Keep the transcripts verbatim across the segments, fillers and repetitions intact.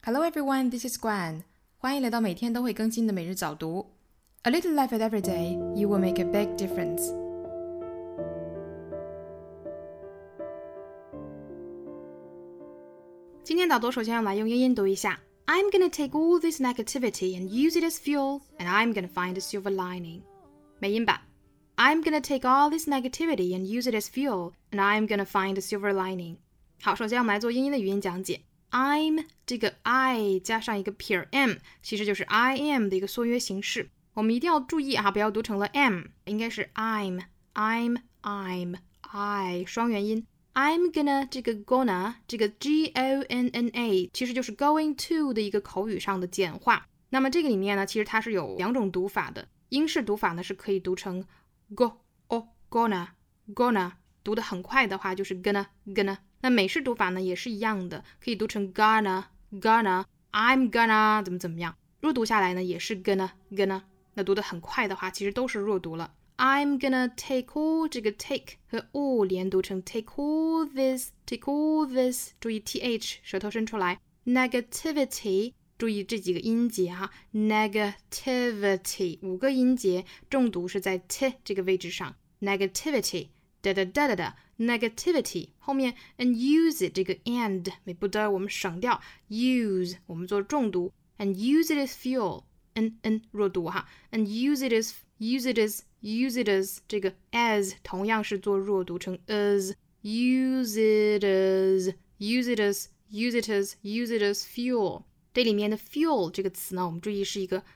Hello everyone, this is Guan. 欢迎来到每天都会更新的每日早读。A little effort every day, you will make a big difference. 今天导读首先要来用英音读一下。I'm gonna take all this negativity and use it as fuel, and I'm gonna find a silver lining. 美音版。I'm gonna take all this negativity and use it as fuel, and I'm gonna find a silver lining. 好，首先我们来做英音的语音讲解。I'm 这个 I 加上一个撇 M 其实就是 I am 的一个缩约形式，我们一定要注意啊，不要读成了 M， 应该是 I'm I'm I'm I 双元音。 I'm gonna 这个 gonna 这个 G O N N A 其实就是 going to 的一个口语上的简化。那么这个里面呢，其实它是有两种读法的。英式读法呢是可以读成 go o gonna gonna， 读得很快的话就是 gonna gonna。那美式读法呢也是一样的，可以读成 gonna gonna I'm gonna 怎么怎么样，弱读下来呢也是 gonna gonna。 那读得很快的话其实都是弱读了。 I'm gonna take all 这个 take 和 all 连读成 take all this take all this， 注意 th 舌头伸出来。 negativity 注意这几个音节哈 negativity 五个音节，重读是在 t 这个位置上。 negativity da da da da da negativity 后面 and use it 这个 and 尾部的我们省掉 use 我们做重读 and use it as fuel n n 弱读哈 and use it as use it as use it as 这个 as 同样是做弱读成 as use it as use it as use it as use it as fuel。 这里面的 fuel 这个词呢，我们注意是一个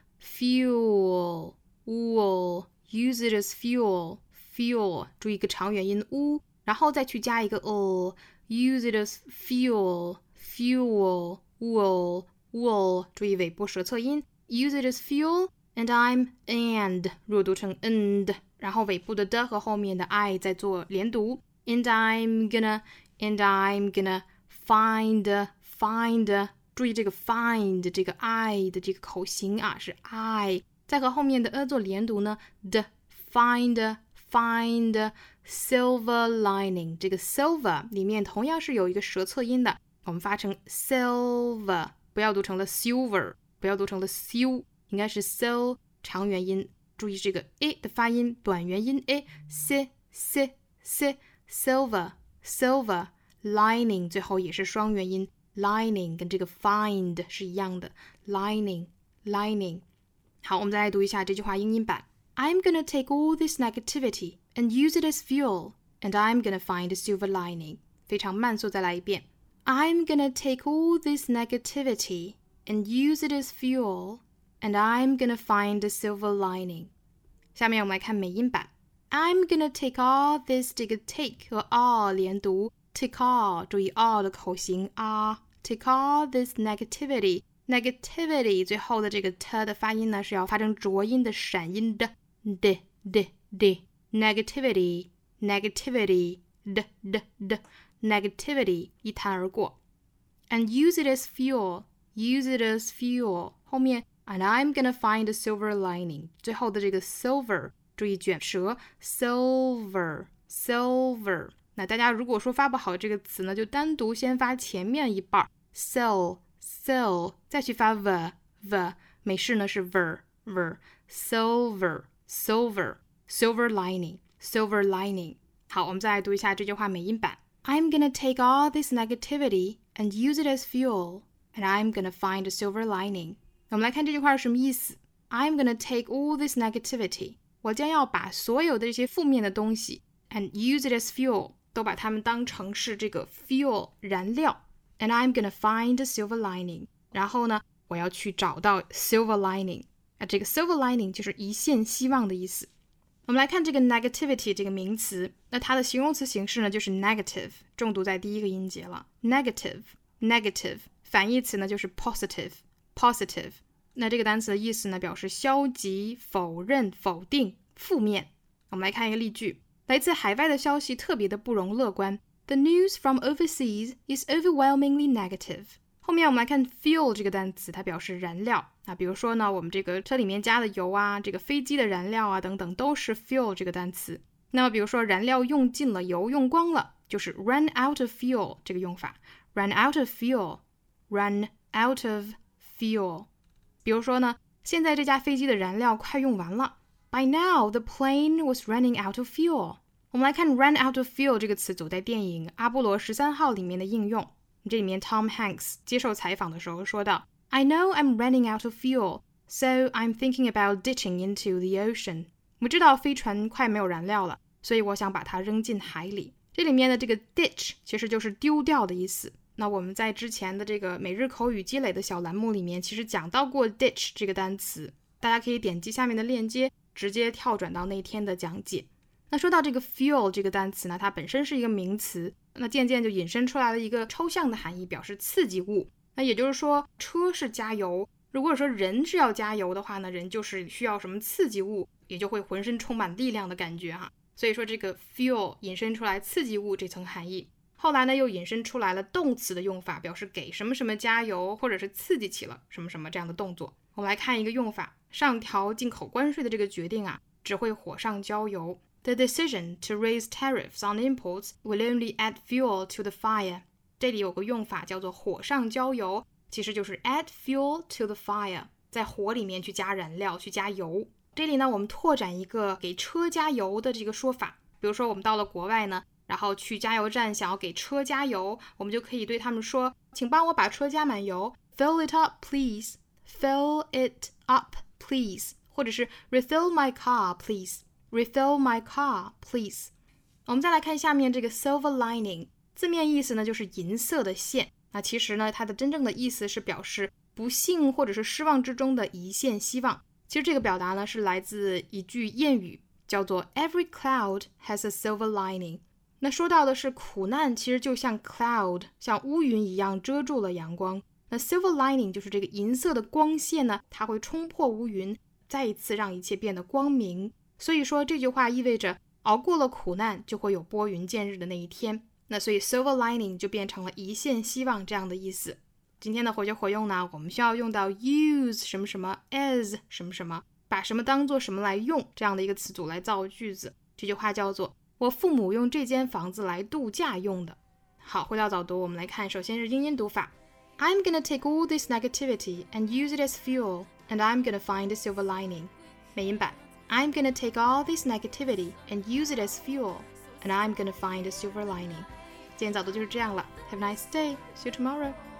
fuel wool use it as fuel fuel 注意一个长元音 u， 然后再去加一个 o use it as fuel fuel wool wool 注意尾部舌侧音 use it as fuel and I'm and 弱读成 and， 然后尾部的的和后面的 I 再做连读 and I'm gonna and I'm gonna find find 注意这个 find 这个 I 的这个口型啊是 I， 再和后面的 a 做连读呢的 find find silver lining， 这个 silver 里面同样是有一个舌侧音的，我们发成 silver， 不要读成了 silver， 不要读成了 sil， 应该是 sil 长元音，注意这个 a 的发音，短元音 a c c c silver silver lining 最后也是双元音 lining 跟这个 find 是一样的 lining lining。 好，我们再来读一下这句话英音版。I'm gonna take all this negativity and use it as fuel, and I'm gonna find a silver lining. 非常慢速，再来一遍。I'm gonna take all this negativity and use it as fuel, and I'm gonna find a silver lining. 下面我们来看美音版。I'm gonna take all this 这个 take 和 all 连读 take all 注意 all 的口型啊 take all this negativity negativity 最后的这个 t 的发音呢是要发成浊音的闪音的 d d d negativity negativity d d d negativity 一弹而过 and use it as fuel use it as fuel 后面 and I'm gonna find a silver lining 最后的这个 silver 注意卷舌 silver silver 那大家如果说发不好这个词呢，就单独先发前面一半 sell sell 再去发 v v 美式呢是 ver ver silver silver silver lining silver lining。 好，我们再来读一下这句话美音版。 I'm gonna take all this negativity and use it as fuel, and I'm gonna find a silver lining。 我们来看这句话是什么意思。 I'm gonna take all this negativity 我将要把所有的这些负面的东西 and use it as fuel 都把它们当成是这个 fuel 燃料And I'm gonna find a silver lining 然后呢我要去找到 silver lining 啊，这个 silver lining 就是一线希望的意思。我们来看这个 negativity 这个名词，那它的形容词形式呢就是 negative 重读在第一个音节了 negative negative 反义词呢就是 positive positive 那这个单词的意思呢表示消极否认否定负面。我们来看一个例句，来自海外的消息特别的不容乐观The news from overseas is overwhelmingly negative。 后面我们来看 fuel 这个单词，它表示燃料。那比如说呢，我们这个车里面加的油啊，这个飞机的燃料啊等等，都是 fuel 这个单词。那么比如说燃料用尽了，油用光了，就是 run out of fuel 这个用法。run out of fuel run out of fuel。 比如说呢，现在这架飞机的燃料快用完了。 By now, the plane was running out of fuel。 我们来看 run out of fuel 这个词组在电影《阿波罗十三号》里面的应用。这里面 Tom Hanks 接受采访的时候说到， I know I'm running out of fuel, so I'm thinking about ditching into the ocean。 我知道飞船快没有燃料了，所以我想把它扔进海里。这里面的这个 ditch 其实就是丢掉的意思。那我们在之前的这个每日口语积累的小栏目里面其实讲到过 ditch 这个单词，大家可以点击下面的链接直接跳转到那天的讲解。那说到这个 fuel 这个单词呢，它本身是一个名词，那渐渐就引申出来了一个抽象的含义，表示刺激物。那也就是说，车是加油，如果说人是要加油的话呢，人就是需要什么刺激物，也就会浑身充满力量的感觉哈。所以说这个 fuel 引申出来刺激物这层含义。后来呢，又引申出来了动词的用法，表示给什么什么加油，或者是刺激起了什么什么这样的动作。我们来看一个用法，上调进口关税的这个决定啊，只会火上浇油。The decision to raise tariffs on imports will only add fuel to the fire。 这里有个用法叫做火上浇油，其实就是 add fuel to the fire， 在火里面去加燃料，去加油。这里呢，我们拓展一个给车加油的这个说法。比如说我们到了国外呢，然后去加油站想要给车加油，我们就可以对他们说，请帮我把车加满油， Fill it up please， Fill it up please， 或者是 Refill my car please， Refill my car please。 我们再来看下面这个 silver lining， 字面意思呢就是银色的线。那其实呢，它的真正的意思是表示不幸或者是失望之中的一线希望。其实这个表达呢是来自一句谚语，叫做 Every cloud has a silver lining。 那说到的是苦难其实就像 cloud， 像乌云一样遮住了阳光。那 silver lining 就是这个银色的光线呢，它会冲破乌云，再一次让一切变得光明。所以说这句话意味着熬过了苦难就会有拨云见日的那一天。那所以 silver lining 就变成了一线希望这样的意思。今天的活学活用呢，我们需要用到 use 什么什么 as 什么什么，把什么当做什么来用，这样的一个词组来造句子。这句话叫做我父母用这间房子来度假用的。好，回到早读，我们来看，首先是英音读法。 I'm gonna take all this negativity and use it as fuel, and I'm gonna find a silver lining。 美音版 I'm gonna take all this negativity and use it as fuel, and I'm gonna find a silver lining。 今天早读就是这样了， Have a nice day, see you tomorrow。